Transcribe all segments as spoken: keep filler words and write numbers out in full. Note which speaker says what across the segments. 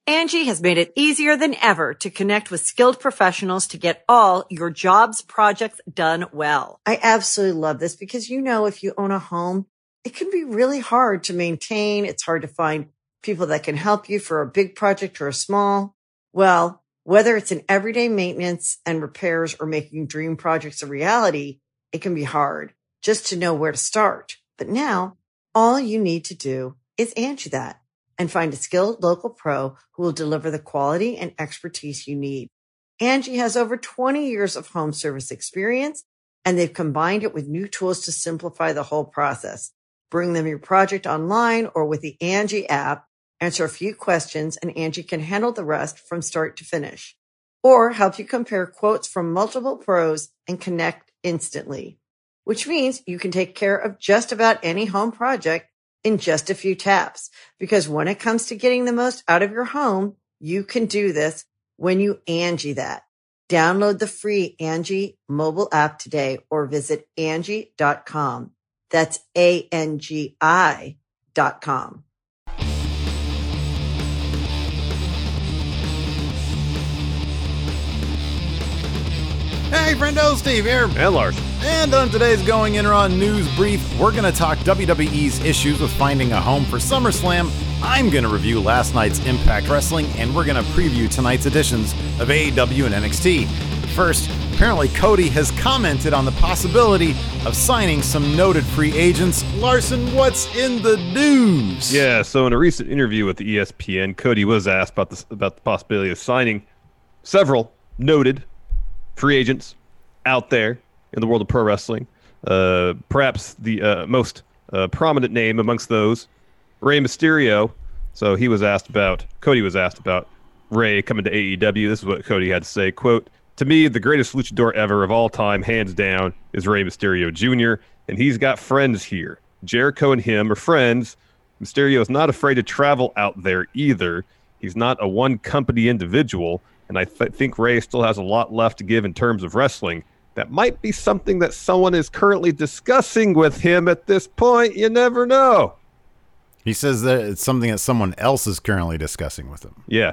Speaker 1: Angie has made it easier than ever to connect with skilled professionals to get all your jobs projects done well. I absolutely love this because, you know, if you own a home, it can be really hard to maintain. It's hard to find people that can help you for a big project or a small. Well, whether it's in everyday maintenance and repairs or making dream projects a reality, it can be hard just to know where to start. But now all you need to do is Angie that and find a skilled local pro who will deliver the quality and expertise you need. Angie has over twenty years of home service experience, and they've combined it with new tools to simplify the whole process. Bring them your project online or with the Angie app, answer a few questions, and Angie can handle the rest from start to finish. Or help you compare quotes from multiple pros and connect instantly, which means you can take care of just about any home project in just a few taps. Because when it comes to getting the most out of your home, you can do this when you Angie that. Download the free Angie mobile app today or visit Angie dot com. That's A N G I dot com.
Speaker 2: Hey, friendo, Steve here.
Speaker 3: And Lars.
Speaker 2: And on today's Going In Raw News Brief, we're going to talk W W E's issues with finding a home for SummerSlam. I'm going to review last night's Impact Wrestling, and we're going to preview tonight's editions of A E W and N X T. But first, apparently Cody has commented on the possibility of signing some noted free agents. Larson, what's in the news?
Speaker 3: Yeah, so in a recent interview with E S P N, Cody was asked about the, about the possibility of signing several noted free agents out there in the world of pro wrestling. Uh, perhaps the uh, most uh, prominent name amongst those, Rey Mysterio. So he was asked about, Cody was asked about Rey coming to A E W. This is what Cody had to say, quote, "To me, the greatest luchador ever of all time, hands down, is Rey Mysterio Junior, and he's got friends here. Jericho and him are friends. Mysterio is not afraid to travel out there either. He's not a one-company individual, and I th- think Rey still has a lot left to give in terms of wrestling. That might be something that someone is currently discussing with him at this point. You never know."
Speaker 2: He says that it's something that someone else is currently discussing with him.
Speaker 3: Yeah.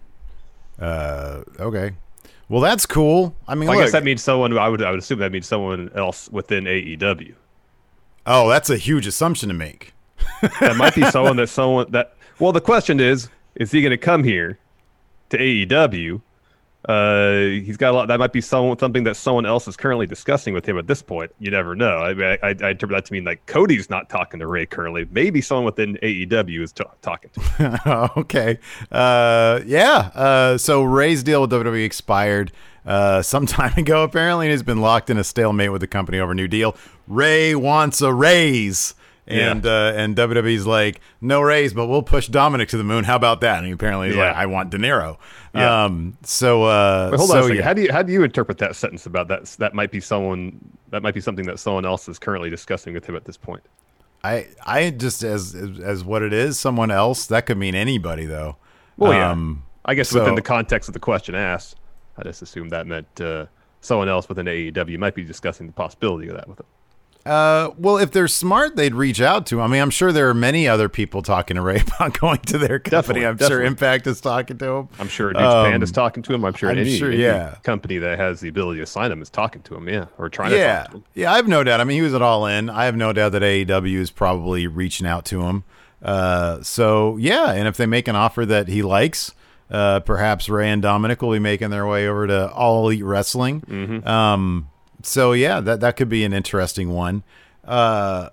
Speaker 2: Uh, okay. Well, that's cool. I mean,
Speaker 3: well, I
Speaker 2: look,
Speaker 3: guess that means someone. I would. I would assume that means someone else within A E W.
Speaker 2: Oh, that's a huge assumption to make.
Speaker 3: That might be someone that someone that. Well, the question is: is he going to come here to A E W? Uh, he's got a lot. That might be someone something that someone else is currently discussing with him at this point. You never know. I I, I, I interpret that to mean like Cody's not talking to Rey currently. Maybe someone within A E W is t- talking to him.
Speaker 2: Okay. Uh, yeah. Uh, so Rey's deal with W W E expired uh, some time ago, apparently, and he's been locked in a stalemate with the company over a new deal. Rey wants a raise. And yeah. uh, and W W E's like, no raise, but we'll push Dominic to the moon. How about that? And he apparently is yeah. like, I want De Niro. Yeah. Um, so uh,
Speaker 3: Wait, hold
Speaker 2: so,
Speaker 3: on a second.
Speaker 2: Yeah.
Speaker 3: How do you how do you interpret that sentence about that? That might be someone that might be something that someone else is currently discussing with him at this point.
Speaker 2: I I just as as, as what it is, someone else. That could mean anybody, though.
Speaker 3: Well,
Speaker 2: um,
Speaker 3: yeah. I guess
Speaker 2: so,
Speaker 3: within the context of the question asked, I just assumed that meant uh, someone else within A E W might be discussing the possibility of that with him.
Speaker 2: Uh, well, if they're smart, they'd reach out to him. I mean, I'm sure there are many other people talking to Rey about going to their company.
Speaker 3: Definitely,
Speaker 2: I'm
Speaker 3: definitely.
Speaker 2: sure Impact is talking to him.
Speaker 3: I'm sure New Japan
Speaker 2: um,
Speaker 3: is talking to him. I'm sure
Speaker 2: I'm
Speaker 3: any,
Speaker 2: sure,
Speaker 3: any
Speaker 2: yeah.
Speaker 3: company that has the ability to sign him is talking to him, yeah, or trying to
Speaker 2: yeah.
Speaker 3: talk to him.
Speaker 2: Yeah, I have no doubt. I mean, he was at All In. I have no doubt that A E W is probably reaching out to him. Uh, so, yeah, and if they make an offer that he likes, uh, perhaps Rey and Dominic will be making their way over to All Elite Wrestling.
Speaker 3: Mm-hmm.
Speaker 2: Um, so, yeah, that, that could be an interesting one. Uh,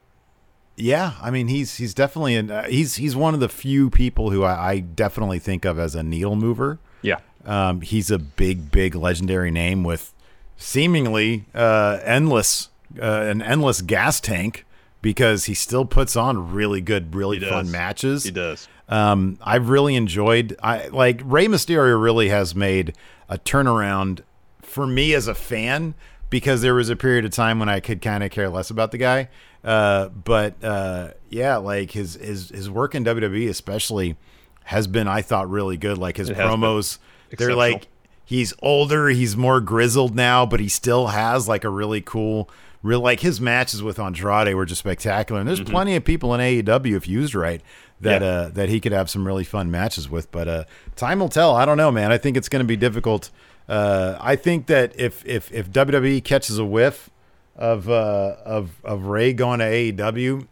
Speaker 2: yeah, I mean, he's he's definitely an, uh, he's he's one of the few people who I, I definitely think of as a needle mover.
Speaker 3: Yeah,
Speaker 2: um, he's a big, big legendary name with seemingly uh, endless uh, an endless gas tank because he still puts on really good, really
Speaker 3: he
Speaker 2: fun
Speaker 3: does.
Speaker 2: matches.
Speaker 3: He does.
Speaker 2: Um, I've really enjoyed. I like Rey Mysterio. Really has made a turnaround for me as a fan. Because there was a period of time when I could kind of care less about the guy. Uh, but, uh, yeah, like his, his his work in W W E especially has been, I thought, really good. Like his promos, they're like, he's older, he's more grizzled now, but he still has like a really cool real like his matches with Andrade were just spectacular. And there's
Speaker 3: Mm-hmm.
Speaker 2: plenty of people in A E W, if used right, that
Speaker 3: Yeah.
Speaker 2: uh, that he could have some really fun matches with. But uh, time will tell. I don't know, man. I think it's going to be difficult. Uh, I think that if if if W W E catches a whiff of uh, of of Ray going to A E W,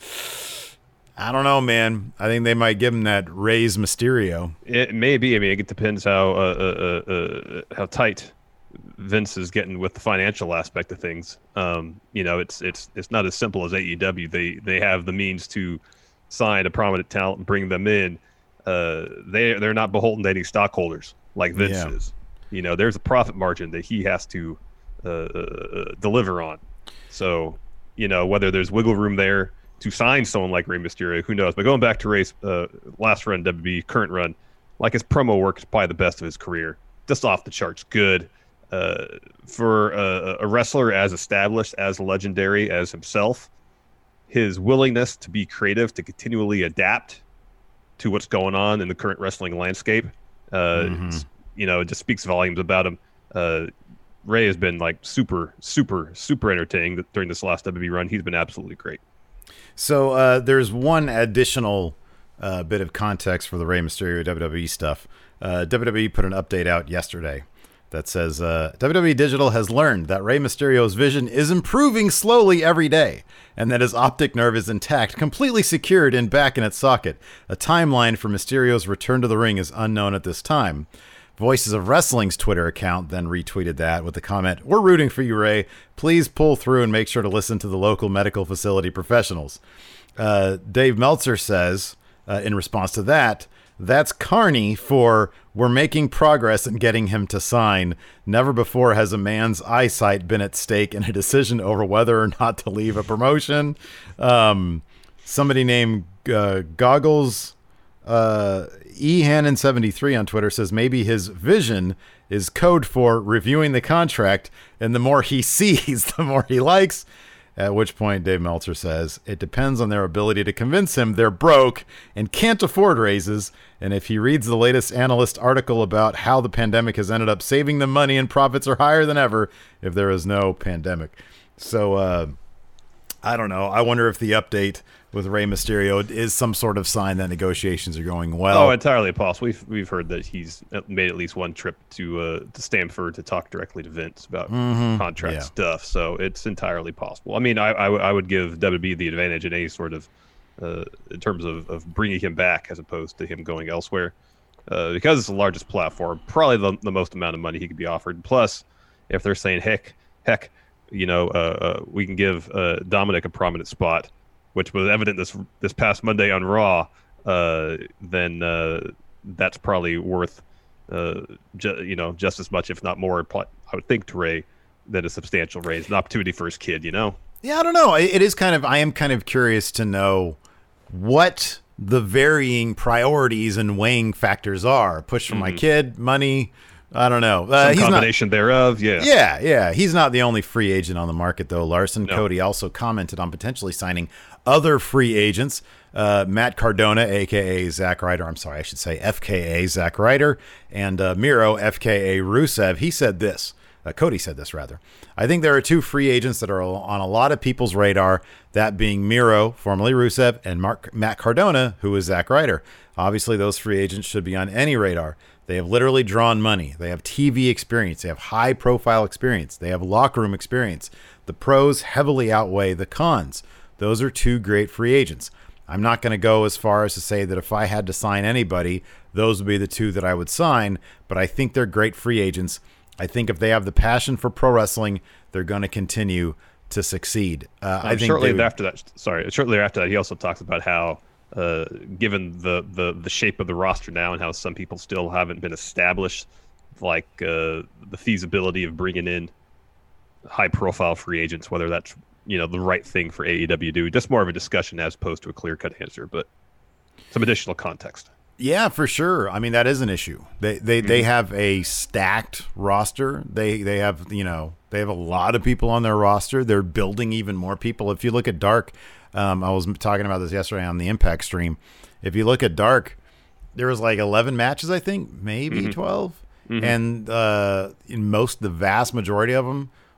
Speaker 2: I don't know, man. I think they might give him that Ray's Mysterio.
Speaker 3: It may be. I mean, it depends how uh, uh, uh, how tight Vince is getting with the financial aspect of things. Um, you know, it's it's it's not as simple as A E W. They they have the means to sign a prominent talent and bring them in. Uh, they they're not beholden to any stockholders like Vince
Speaker 2: Yeah.
Speaker 3: is. You know, there's a profit margin that he has to uh, uh, deliver on. So, you know, whether there's wiggle room there to sign someone like Rey Mysterio, who knows? But going back to Ray's uh, last run, W W E current run, like his promo work is probably the best of his career. Just off the charts, good. Uh, for a, a wrestler as established, as legendary as himself, his willingness to be creative, to continually adapt to what's going on in the current wrestling landscape, uh,
Speaker 2: Mm-hmm.
Speaker 3: you know, it just speaks volumes about him. Uh, Ray has been like super, super, super entertaining during this last W W E run. He's been absolutely great.
Speaker 2: So uh, there's one additional uh, bit of context for the Rey Mysterio W W E stuff. Uh, W W E put an update out yesterday that says uh, W W E Digital has learned that Rey Mysterio's vision is improving slowly every day, and that his optic nerve is intact, completely secured and back in its socket. A timeline for Mysterio's return to the ring is unknown at this time. Voices of Wrestling's Twitter account then retweeted that with the comment, "We're rooting for you, Ray. Please pull through and make sure to listen to the local medical facility professionals." Uh, Dave Meltzer says, uh, in response to that, "That's Carney for we're making progress in getting him to sign. Never before has a man's eyesight been at stake in a decision over whether or not to leave a promotion." Um, somebody named uh, Goggles... Uh, E Hannon seventy-three on Twitter says maybe his vision is code for reviewing the contract, and the more he sees, the more he likes. At which point, Dave Meltzer says it depends on their ability to convince him they're broke and can't afford raises. And if he reads the latest analyst article about how the pandemic has ended up saving them money and profits are higher than ever if there is no pandemic. So, uh, I don't know. I wonder if the update with Rey Mysterio is some sort of sign that negotiations are going well.
Speaker 3: Oh, entirely possible. We've we've heard that he's made at least one trip to uh, to Stamford to talk directly to Vince about
Speaker 2: Mm-hmm.
Speaker 3: contract
Speaker 2: Yeah.
Speaker 3: stuff. So it's entirely possible. I mean, I I, w- I would give W W E the advantage in any sort of uh, in terms of, of bringing him back as opposed to him going elsewhere, uh, because it's the largest platform, probably the, the most amount of money he could be offered. Plus, if they're saying heck heck, you know, uh, uh, we can give uh, Dominic a prominent spot, which was evident this this past Monday on Raw, uh, then uh, that's probably worth, uh, ju- you know, just as much, if not more, I would think, to Ray, than a substantial raise, an opportunity for his kid, you know?
Speaker 2: Yeah, I don't know. It is kind of, I am kind of curious to know what the varying priorities and weighing factors are. Push for my kid, money, I don't know. Uh,
Speaker 3: Some
Speaker 2: he's not,
Speaker 3: combination thereof, yeah.
Speaker 2: Yeah, yeah. He's not the only free agent on the market, though. Larson
Speaker 3: No.
Speaker 2: Cody also commented on potentially signing other free agents. Uh, Matt Cardona, a k a. Zack Ryder. I'm sorry, I should say F K A Zack Ryder. And uh, Miro, F K A Rusev. He said this. Uh, Cody said this, rather. "I think there are two free agents that are on a lot of people's radar, that being Miro, formerly Rusev, and Mark, Matt Cardona, who is Zack Ryder. Obviously, those free agents should be on any radar. They have literally drawn money. They have T V experience. They have high-profile experience. They have locker room experience. The pros heavily outweigh the cons. Those are two great free agents. I'm not going to go as far as to say that if I had to sign anybody, those would be the two that I would sign, but I think they're great free agents. I think if they have the passion for pro wrestling, they're going to continue to succeed." Uh, I
Speaker 3: Um,
Speaker 2: think
Speaker 3: shortly
Speaker 2: they would-
Speaker 3: after that, sorry, shortly after that, he also talks about how, uh, given the, the, the shape of the roster now and how some people still haven't been established, like uh, the feasibility of bringing in high-profile free agents, whether that's, you know, the right thing for A E W to do. Just more of a discussion as opposed to a clear-cut answer, but some additional context.
Speaker 2: Yeah, for sure. I mean, that is an issue. They they, they have a stacked roster. They they have, you know, they have a lot of people on their roster. They're building even more people. If you look at Dark, um, I was talking about this yesterday on the Impact stream. If you look at Dark, there was like eleven matches, I think, maybe twelve. And uh, in most, the vast majority of them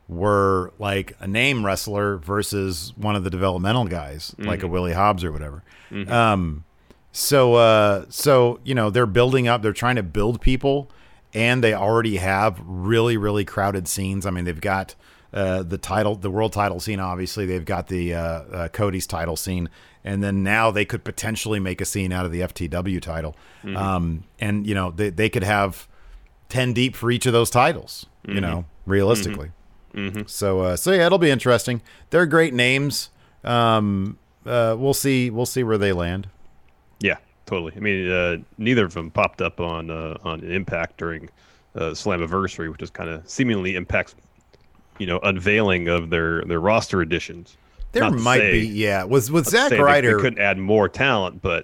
Speaker 2: were like a name wrestler versus one of the developmental guys, mm-hmm. like a Willie Hobbs or whatever. Mm-hmm. Um, so, uh, so, you know, they're building up, they're trying to build people, and they already have really, really crowded scenes. I mean, they've got uh, the title, the world title scene, obviously. They've got the uh, uh, Cody's title scene. And then now they could potentially make a scene out of the F T W title. Mm-hmm. Um, and, you know, they, they could have ten deep for each of those titles, mm-hmm. you know, realistically. Mm-hmm. So, uh, so yeah, it'll be interesting. They're great names. Um, uh, we'll see. We'll see where they land.
Speaker 3: Yeah, totally. I mean, uh, neither of them popped up on uh, on Impact during uh, Slammiversary, which is kind of seemingly Impact's, you know, unveiling of their, their roster additions.
Speaker 2: There
Speaker 3: Not
Speaker 2: might
Speaker 3: say,
Speaker 2: be, yeah. Was with Zack
Speaker 3: Ryder,
Speaker 2: Ryder,
Speaker 3: they, they couldn't add more talent, but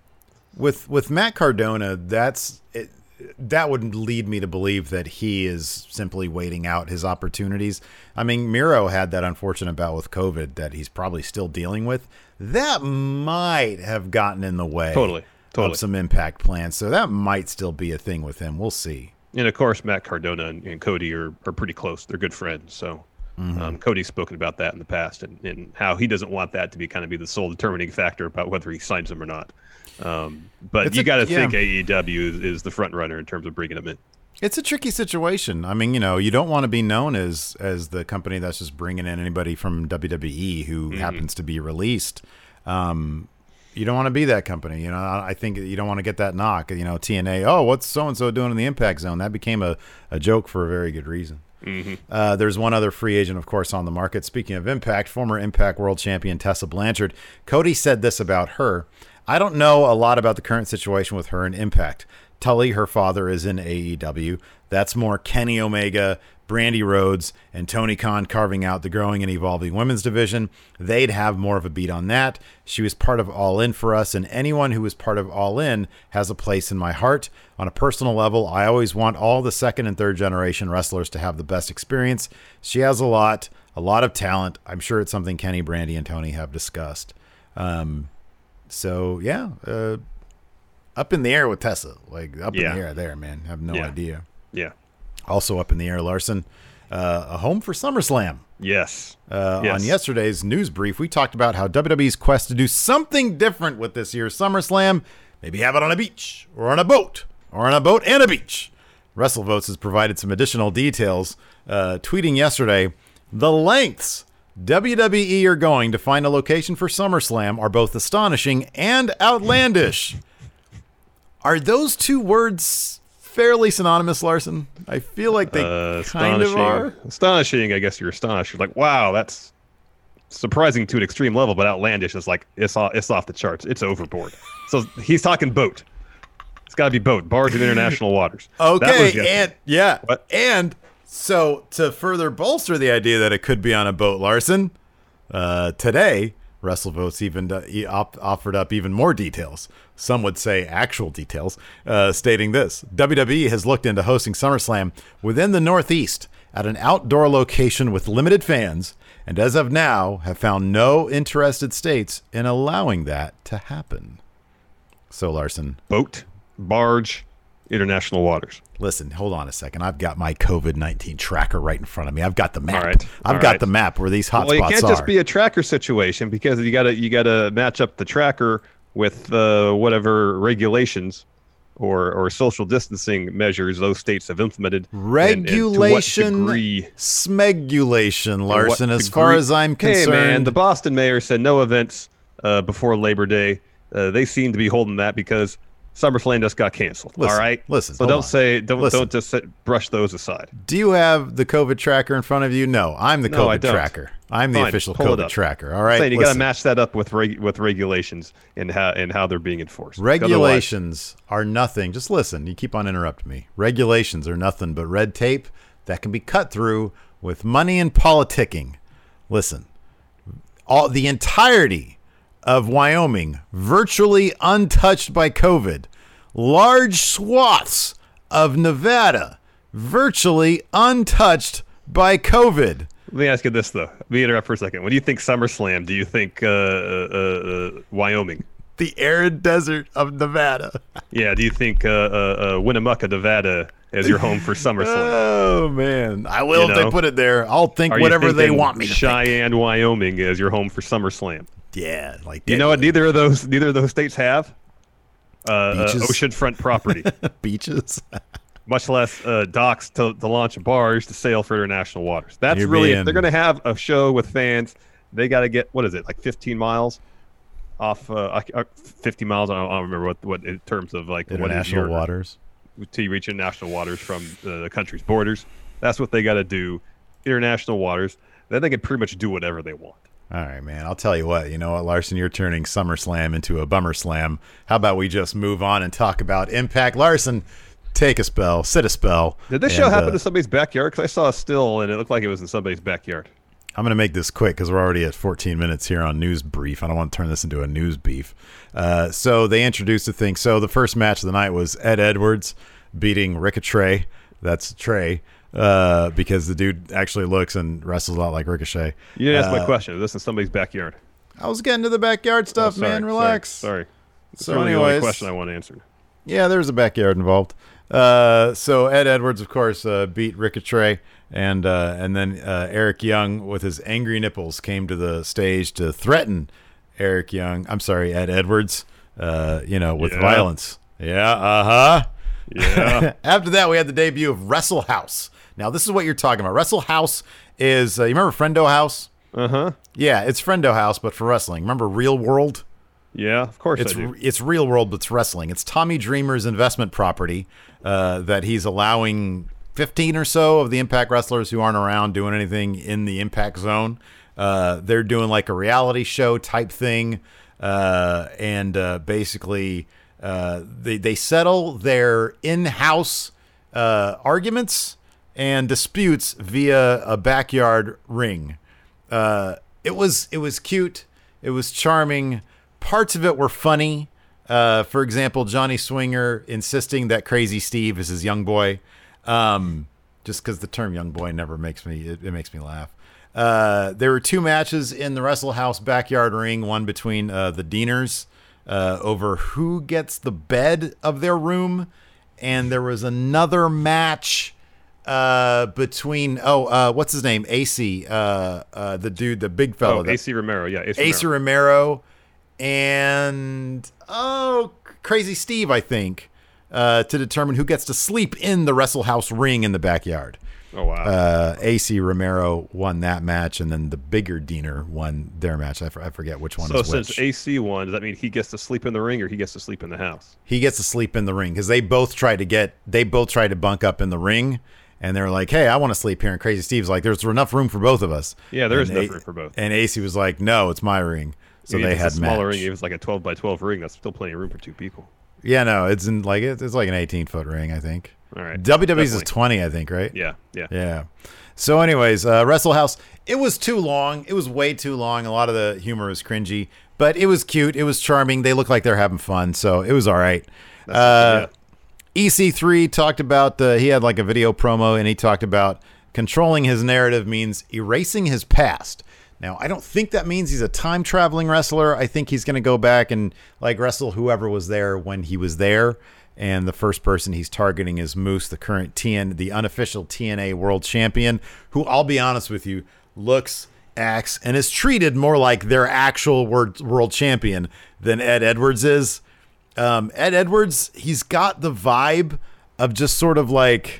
Speaker 2: with with Matt Cardona, that's it, that would lead me to believe that he is simply waiting out his opportunities. I mean, Miro had that unfortunate bout with COVID that he's probably still dealing with. That might have gotten in the way
Speaker 3: totally, totally.
Speaker 2: of some Impact plans, so that might still be a thing with him. We'll see.
Speaker 3: And of course, Matt Cardona and, and Cody are, are pretty close. They're good friends, so. Mm-hmm. Um, Cody's spoken about that in the past, and, and how he doesn't want that to be kind of be the sole determining factor about whether he signs him or not. Um, but it's you got to yeah. think A E W is, is the front runner in terms of bringing him in.
Speaker 2: It's a tricky situation. I mean, you know, you don't want to be known as as the company that's just bringing in anybody from W W E who mm-hmm. happens to be released. Um, you don't want to be that company. You know, I think you don't want to get that knock. You know, T N A. Oh, what's so and so doing in the Impact Zone? That became a, a joke for a very good reason. Mm-hmm. Uh, there's one other free agent, of course, on the market. Speaking of Impact, former Impact World Champion Tessa Blanchard. Cody said this about her. I don't know a lot about the current situation with her in Impact. Tully, her father, is in A E W. That's more Kenny Omega, Brandy Rhodes, and Tony Khan carving out the growing and evolving women's division. They'd have more of a beat on that. She was part of All In for us, and anyone who was part of All In has a place in my heart. On a personal level, I always want all the second and third generation wrestlers to have the best experience. She has a lot, a lot of talent. I'm sure it's something Kenny, Brandy, and Tony have discussed. Um, so, yeah, uh, up in the air with Tessa. Like, up
Speaker 3: yeah.
Speaker 2: in the air there, man. I have no
Speaker 3: yeah.
Speaker 2: idea.
Speaker 3: Yeah.
Speaker 2: Also up in the air, Larson, uh, a home for SummerSlam.
Speaker 3: Yes.
Speaker 2: Uh,
Speaker 3: yes.
Speaker 2: On yesterday's news brief, we talked about how W W E's quest to do something different with this year's SummerSlam. Maybe have it on a beach or on a boat or on a boat and a beach. WrestleVotes has provided some additional details, uh, tweeting yesterday, the lengths W W E are going to find a location for SummerSlam are both astonishing and outlandish. Are those two words fairly synonymous, Larson? I feel like they
Speaker 3: uh,
Speaker 2: kind of are.
Speaker 3: Astonishing, I guess you're astonished. You're like, wow, that's surprising to an extreme level, but outlandish is like, it's off, it's off the charts. It's overboard. So he's talking boat. It's got to be boat. Barge in international waters.
Speaker 2: Okay, and yeah.
Speaker 3: What?
Speaker 2: And so to further bolster the idea that it could be on a boat, Larson, uh, today, WrestleVotes even uh, op- offered up even more details. Some would say actual details, uh, stating this. W W E has looked into hosting SummerSlam within the Northeast at an outdoor location with limited fans, and as of now have found no interested states in allowing that to happen. So, Larson.
Speaker 3: Boat, barge, international waters.
Speaker 2: Listen, hold on a second. I've got my COVID nineteen tracker right in front of me. I've got the map.
Speaker 3: All right.
Speaker 2: I've
Speaker 3: All
Speaker 2: got
Speaker 3: right.
Speaker 2: the map where these hotspots
Speaker 3: well,
Speaker 2: are.
Speaker 3: it can't just be a tracker situation because you gotta you gotta match up the tracker with uh, whatever regulations or or social distancing measures those states have implemented.
Speaker 2: Regulation,
Speaker 3: and, and to what degree,
Speaker 2: smegulation, Larson. As
Speaker 3: degree,
Speaker 2: far as I'm concerned,
Speaker 3: hey man, the Boston mayor said no events uh, before Labor Day. Uh, they seem to be holding that because SummerSlam just got canceled.
Speaker 2: Listen,
Speaker 3: all right,
Speaker 2: listen.
Speaker 3: So don't
Speaker 2: on.
Speaker 3: say don't
Speaker 2: listen.
Speaker 3: don't just sit, brush those aside.
Speaker 2: Do you have the COVID tracker in front of you? No, I'm the
Speaker 3: No, I
Speaker 2: COVID
Speaker 3: don't.
Speaker 2: tracker. I'm the
Speaker 3: Fine,
Speaker 2: official
Speaker 3: pull it
Speaker 2: COVID
Speaker 3: up.
Speaker 2: tracker. All right,
Speaker 3: Saying you got to
Speaker 2: listen.
Speaker 3: match that up with reg- with regulations and how and how they're being enforced.
Speaker 2: Regulations are nothing. Just listen. You keep on interrupting me. Regulations are nothing but red tape that can be cut through with money and politicking. Listen, all the entirety of Wyoming virtually untouched by COVID. Large swaths of Nevada virtually untouched by COVID.
Speaker 3: Let me ask you this though. Let me interrupt for a second. When you think SummerSlam, do you think uh, uh, uh, Wyoming?
Speaker 2: The arid desert of Nevada.
Speaker 3: Yeah. Do you think uh, uh, uh, Winnemucca, Nevada, as your home for SummerSlam.
Speaker 2: Oh man, I will
Speaker 3: You
Speaker 2: if
Speaker 3: know?
Speaker 2: they put it there. I'll think
Speaker 3: Are you
Speaker 2: whatever they
Speaker 3: thinking
Speaker 2: want me to think.
Speaker 3: Cheyenne, Wyoming, as your home for SummerSlam.
Speaker 2: Yeah, like
Speaker 3: You know what? Neither of those, neither of those states have uh, uh,
Speaker 2: Beaches.
Speaker 3: oceanfront property,
Speaker 2: beaches.
Speaker 3: much less uh, docks to, to launch barge to sail for international waters. That's
Speaker 2: You're
Speaker 3: really
Speaker 2: being-
Speaker 3: if they're going to have a show with fans. They got to get what is it like fifteen miles off, uh, uh, fifty miles. I don't, I don't remember what what in terms of like what is
Speaker 2: International
Speaker 3: your,
Speaker 2: waters.
Speaker 3: to you reach international waters from uh, the country's borders. That's what they got to do, international waters. Then they can pretty much do whatever they want.
Speaker 2: All right, man. I'll tell you what. You know what, Larson? You're turning SummerSlam into a bummer slam. How about we just move on and talk about Impact? Larson, take a spell, sit a spell.
Speaker 3: Did this
Speaker 2: and,
Speaker 3: show happen
Speaker 2: uh,
Speaker 3: to somebody's backyard? Because I saw a still and it looked like it was in somebody's backyard.
Speaker 2: I'm going to make this quick because we're already at fourteen minutes here on News Brief. I don't want to turn this into a news beef. Uh, so they introduced the thing. So the first match of the night was Ed Edwards beating Ricochet. That's Trey. Uh, because the dude actually looks and wrestles a lot like Ricochet.
Speaker 3: You didn't ask
Speaker 2: Uh,
Speaker 3: my question. Is this in somebody's backyard?
Speaker 2: I was getting to the backyard stuff,
Speaker 3: Oh, sorry,
Speaker 2: man. Relax.
Speaker 3: Sorry. sorry. That's
Speaker 2: So
Speaker 3: really the only
Speaker 2: anyways-
Speaker 3: question I want answered.
Speaker 2: Yeah, there's a backyard involved. Uh, so Ed Edwards, of course, uh, beat Ricochet, and uh, and then uh, Eric Young, with his angry nipples, came to the stage to threaten Eric Young. I'm sorry, Ed Edwards. Uh, you know, with
Speaker 3: Yeah.
Speaker 2: violence. Yeah. Uh huh.
Speaker 3: Yeah.
Speaker 2: After that, we had the debut of Wrestle House. Now, this is what you're talking about. Wrestle House is uh, you remember Friendo House?
Speaker 3: Uh huh.
Speaker 2: Yeah, it's Friendo House, but for wrestling. Remember Real World?
Speaker 3: Yeah, of course
Speaker 2: It's
Speaker 3: I do.
Speaker 2: it's Real World, but it's wrestling. It's Tommy Dreamer's investment property uh, that he's allowing fifteen or so of the Impact wrestlers who aren't around doing anything in the Impact zone. Uh, they're doing like a reality show type thing, uh, and uh, basically uh, they they settle their in-house uh, arguments and disputes via a backyard ring. Uh, it was it was cute. It was charming. Parts of it were funny. Uh, for example, Johnny Swinger insisting that Crazy Steve is his young boy. Um, just because the term young boy never makes me, it, it makes me laugh. Uh, there were two matches in the Wrestle House backyard ring, one between uh, the Deaners uh, over who gets the bed of their room. And there was another match uh, between, oh, uh, what's his name? A C, uh, uh, the dude, the big fellow.
Speaker 3: Oh,
Speaker 2: that-
Speaker 3: A C Romero. Yeah, A C
Speaker 2: Ace
Speaker 3: Romero.
Speaker 2: Romero and oh, Crazy Steve, I think, uh, to determine who gets to sleep in the Wrestle House ring in the backyard.
Speaker 3: Oh, wow.
Speaker 2: Uh, A C Romero won that match, and then the bigger Diener won their match. I, f- I forget which one
Speaker 3: so
Speaker 2: is
Speaker 3: since
Speaker 2: which.
Speaker 3: A C won, does that mean he gets to sleep in the ring or he gets to sleep in the house?
Speaker 2: He gets to sleep in the ring because they both tried to get, they both tried to bunk up in the ring. And they're like, hey, I want to sleep here. And Crazy Steve's like, there's enough room for both of us.
Speaker 3: Yeah, there is
Speaker 2: And
Speaker 3: enough
Speaker 2: A-
Speaker 3: room for both.
Speaker 2: And A C was like, no, it's my ring. So
Speaker 3: Even
Speaker 2: they
Speaker 3: if it's
Speaker 2: had
Speaker 3: a smaller
Speaker 2: match.
Speaker 3: ring. If it's like a twelve by twelve ring, that's still plenty of room for two people.
Speaker 2: Yeah, no, it's in like it's, it's like an eighteen foot ring, I think.
Speaker 3: All right.
Speaker 2: W W's is
Speaker 3: Definitely.
Speaker 2: twenty, I think, right?
Speaker 3: Yeah, yeah.
Speaker 2: Yeah. So, anyways, uh, Wrestle House. It was too long. It was way too long. A lot of the humor was cringy, but it was cute. It was charming. They looked like they're having fun, so it was all right. Uh, E C three talked about. Uh, he had like a video promo, and he talked about controlling his narrative means erasing his past. Now, I don't think that means he's a time traveling wrestler. I think he's going to go back and like wrestle whoever was there when he was there. And the first person he's targeting is Moose, the current T N, the unofficial T N A world champion, who I'll be honest with you, looks, acts, and is treated more like their actual world, world champion than Ed Edwards is. Um, Ed Edwards, he's got the vibe of just sort of like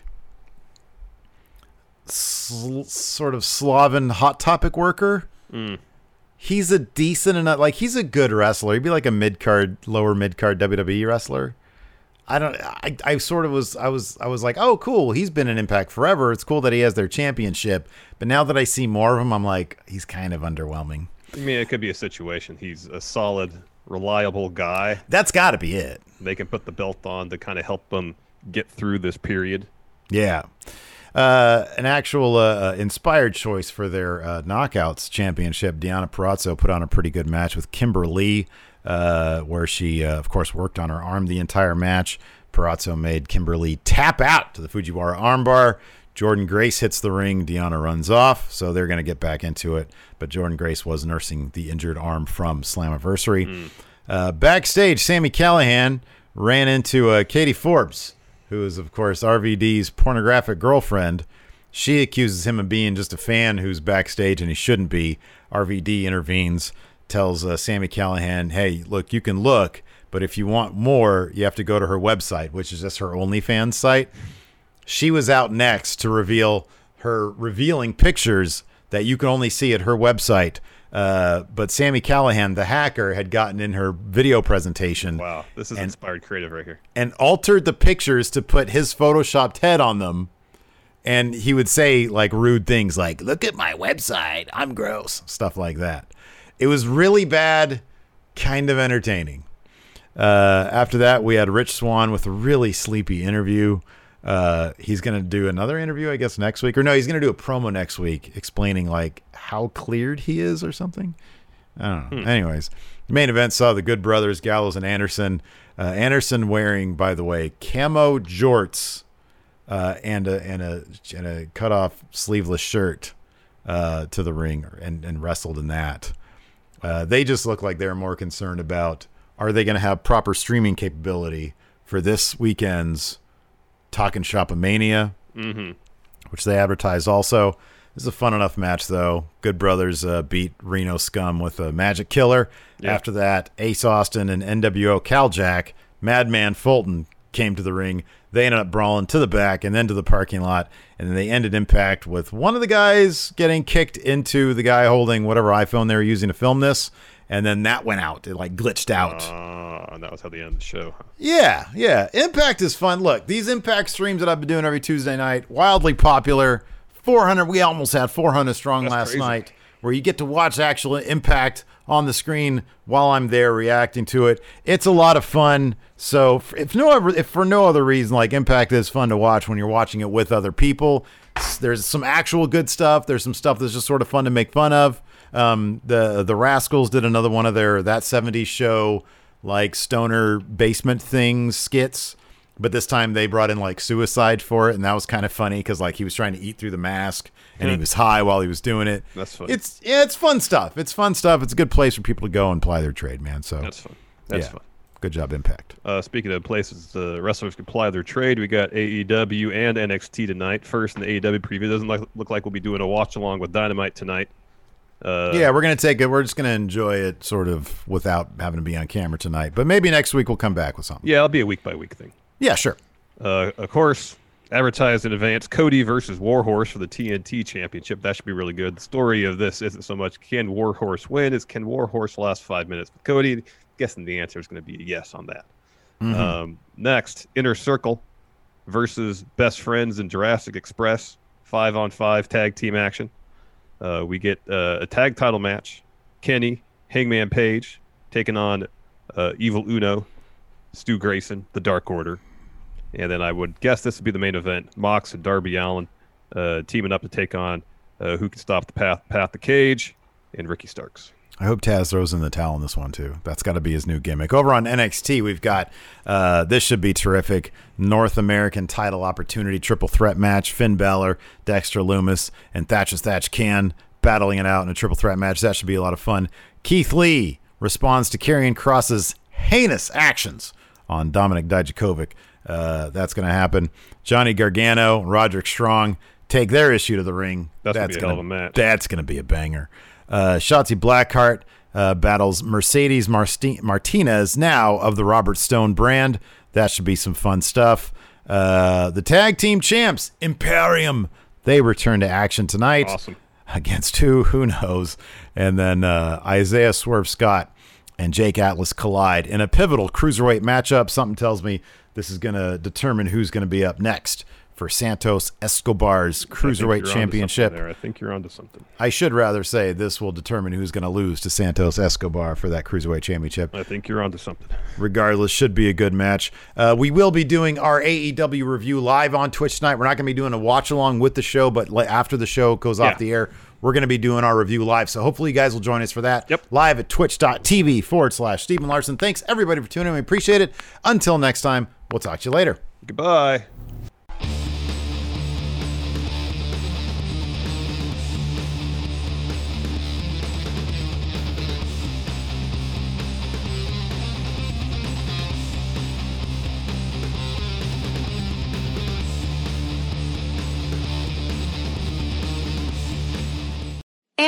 Speaker 2: sl- sort of Slavic hot topic worker.
Speaker 3: Mm.
Speaker 2: He's a decent enough, like he's a good wrestler. He'd be like a mid card, lower mid card W W E wrestler. I don't. I, I sort of was. I was. I was like, oh, cool. He's been in Impact forever. It's cool that he has their championship. But now that I see more of him, I'm like, he's kind of underwhelming.
Speaker 3: I mean, it could be a situation. He's a solid, reliable guy.
Speaker 2: That's got to be it.
Speaker 3: They can put the belt on to kind of help them get through this period.
Speaker 2: Yeah. Uh, an actual uh, inspired choice for their uh, Knockouts championship. Deonna Purrazzo put on a pretty good match with Kimber Lee, uh, where she, uh, of course, worked on her arm the entire match. Purrazzo made Kimber Lee tap out to the Fujiwara armbar. Jordan Grace hits the ring. Deonna runs off, so they're going to get back into it. But Jordan Grace was nursing the injured arm from Slammiversary. Mm. Uh, backstage, Sami Callihan ran into uh, Katie Forbes. who is, of course, R V D's pornographic girlfriend. She accuses him of being just a fan who's backstage, and he shouldn't be. R V D intervenes, tells uh, Sami Callihan, hey, look, you can look, but if you want more, you have to go to her website, which is just her OnlyFans site. She was out next to reveal her revealing pictures that you can only see at her website. Uh, but Sami Callihan, the hacker, had gotten in her video presentation.
Speaker 3: Wow, this is and, inspired creative right here.
Speaker 2: And altered the pictures to put his photoshopped head on them. And he would say like rude things like, look at my website, I'm gross, stuff like that. It was really bad, kind of entertaining. Uh, after that, we had Rich Swann with a really sleepy interview. Uh, he's going to do another interview, I guess, next week. Or no, he's going to do a promo next week explaining like how cleared he is or something. I don't know. Hmm. Anyways, the main event saw the Good Brothers, Gallows and Anderson. Uh, Anderson wearing, by the way, camo jorts. Uh, and a and a and a cut off sleeveless shirt uh, to the ring and, and wrestled in that. Uh, they just look like they're more concerned about are they going to have proper streaming capability for this weekend's Talkin' Shop-A-Mania, mm-hmm. which they advertised also. This is a fun enough match though. Good Brothers uh, beat Reno Scum with a Magic Killer. Yeah. After that, Ace Austin and N W O Caljack, Madman Fulton came to the ring. They ended up brawling to the back and then to the parking lot, and then they ended Impact with one of the guys getting kicked into the guy holding whatever iPhone they were using to film this, and then that went out. It like glitched out.
Speaker 3: Uh, and that was how they ended the show. Huh?
Speaker 2: Yeah, yeah. Impact is fun. Look, these Impact streams that I've been doing every Tuesday night, wildly popular. four hundred, we almost had four hundred strong That's last crazy. night, where you get to watch actual Impact on the screen while I'm there reacting to it. It's a lot of fun. So if no other, if for no other reason, like Impact is fun to watch when you're watching it with other people. There's some actual good stuff. There's some stuff that's just sort of fun to make fun of. Um, the the Rascals did another one of their That seventies Show like stoner basement things skits, but this time they brought in like Suicide for it, and that was kind of funny because like he was trying to eat through the mask and he was high while he was doing it.
Speaker 3: That's fun.
Speaker 2: It's yeah, it's fun stuff. It's fun stuff. It's a good place for people to go and ply their trade, man. So
Speaker 3: that's fun. That's
Speaker 2: yeah.
Speaker 3: fun.
Speaker 2: Good job, Impact.
Speaker 3: Uh, speaking of places the wrestlers can ply their trade, we got A E W and N X T tonight. First in the A E W preview, doesn't like, look like we'll be doing a watch along with Dynamite tonight. Uh,
Speaker 2: yeah, we're gonna take it. We're just gonna enjoy it sort of without having to be on camera tonight. But maybe next week we'll come back with something.
Speaker 3: Yeah, it'll be a week by week thing.
Speaker 2: Yeah, sure.
Speaker 3: Uh, of course, advertised in advance, Cody versus Warhorse for the T N T Championship. That should be really good. The story of this isn't so much can Warhorse win, it's can Warhorse last five minutes with Cody. Guessing the answer is going to be a yes on that. Mm-hmm. Um, next, Inner Circle versus Best Friends and Jurassic Express. Five on five tag team action. Uh, we get uh, a tag title match. Kenny, Hangman Page, taking on uh, Evil Uno, Stu Grayson, the Dark Order. And then I would guess this would be the main event. Mox and Darby Allin uh, teaming up to take on uh, Who Can Stop the Path, Path the Cage, and Ricky Starks.
Speaker 2: I hope Taz throws in the towel in this one, too. That's got to be his new gimmick. Over on N X T, we've got, uh, this should be terrific, North American title opportunity triple threat match. Finn Balor, Dexter Lumis, and Thatcher Thatch Can battling it out in a triple threat match. That should be a lot of fun. Keith Lee responds to Karrion Kross's heinous actions on Dominic Dijakovic. Uh, that's going to happen. Johnny Gargano, Roderick Strong take their issue to the ring.
Speaker 3: That's,
Speaker 2: that's
Speaker 3: going to be a
Speaker 2: gonna,
Speaker 3: hell of a match.
Speaker 2: That's going to be a banger. Uh, Shotzi Blackheart uh, battles Mercedes Marsti- Martinez, now of the Robert Stone brand. That should be some fun stuff. Uh, the tag team champs, Imperium, they return to action tonight.
Speaker 3: Awesome.
Speaker 2: Against who? Who knows? And then uh, Isaiah Swerve Scott and Jake Atlas collide in a pivotal cruiserweight matchup. Something tells me this is going to determine who's going to be up next for Santos Escobar's Cruiserweight Championship.
Speaker 3: I think you're onto something.
Speaker 2: I should rather say this will determine who's going to lose to Santos Escobar for that Cruiserweight Championship.
Speaker 3: I think you're onto something.
Speaker 2: Regardless, should be a good match. Uh, we will be doing our A E W review live on Twitch tonight. We're not going to be doing a watch along with the show, but after the show goes
Speaker 3: yeah.
Speaker 2: off the air, we're going to be doing our review live. So hopefully you guys will join us for that.
Speaker 3: Yep.
Speaker 2: Live at twitch.tv forward slash Stephen Larson. Thanks everybody for tuning in. We appreciate it. Until next time, we'll talk to you later.
Speaker 3: Goodbye.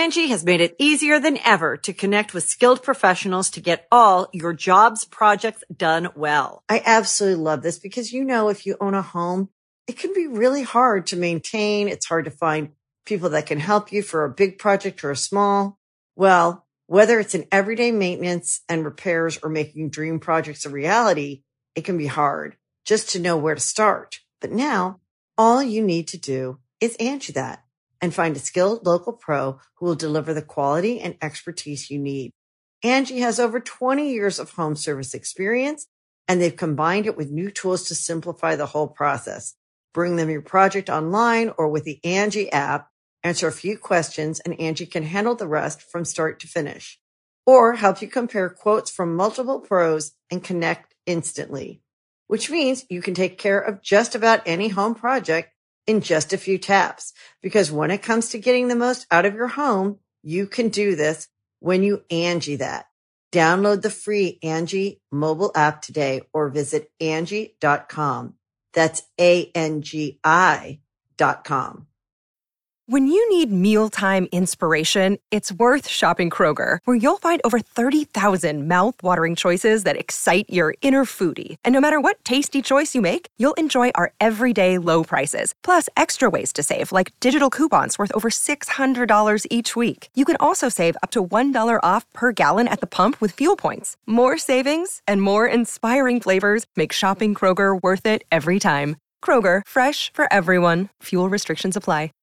Speaker 1: Angie has made it easier than ever to connect with skilled professionals to get all your jobs projects done well. I absolutely love this because, you know, if you own a home, it can be really hard to maintain. It's hard to find people that can help you for a big project or a small. Well, whether it's in everyday maintenance and repairs or making dream projects a reality, it can be hard just to know where to start. But now all you need to do is Angie that and find a skilled local pro who will deliver the quality and expertise you need. Angie has over twenty years of home service experience, and they've combined it with new tools to simplify the whole process. Bring them your project online or with the Angie app, answer a few questions, and Angie can handle the rest from start to finish. Or help you compare quotes from multiple pros and connect instantly, which means you can take care of just about any home project in just a few taps. Because when it comes to getting the most out of your home, you can do this when you Angie that. Download the free Angie mobile app today or visit Angie dot com. That's A N G I dot com.
Speaker 4: When you need mealtime inspiration, it's worth shopping Kroger, where you'll find over thirty thousand mouth-watering choices that excite your inner foodie. And no matter what tasty choice you make, you'll enjoy our everyday low prices, plus extra ways to save, like digital coupons worth over six hundred dollars each week. You can also save up to one dollar off per gallon at the pump with fuel points. More savings and more inspiring flavors make shopping Kroger worth it every time. Kroger, fresh for everyone. Fuel restrictions apply.